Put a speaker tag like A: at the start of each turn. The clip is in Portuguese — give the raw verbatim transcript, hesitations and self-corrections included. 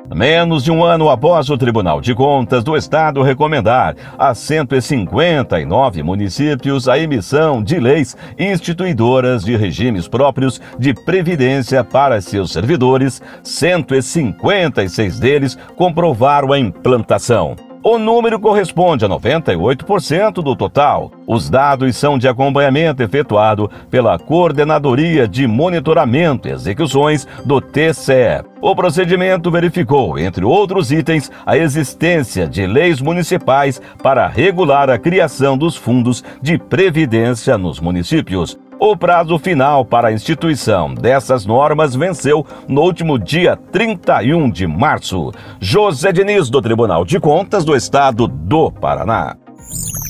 A: Menos de um ano após o Tribunal de Contas do Estado recomendar a cento e cinquenta e nove municípios a emissão de leis instituidoras de regimes próprios de previdência para seus servidores, cento e cinquenta e seis deles comprovaram a implantação. O número corresponde a noventa e oito por cento do total. Os dados são de acompanhamento efetuado pela Coordenadoria de Monitoramento e Execuções do T C E. O procedimento verificou, entre outros itens, a existência de leis municipais para regular a criação dos fundos de previdência nos municípios. O prazo final para a instituição dessas normas venceu no último dia trinta e um de março. José Diniz, do Tribunal de Contas do Estado do Paraná.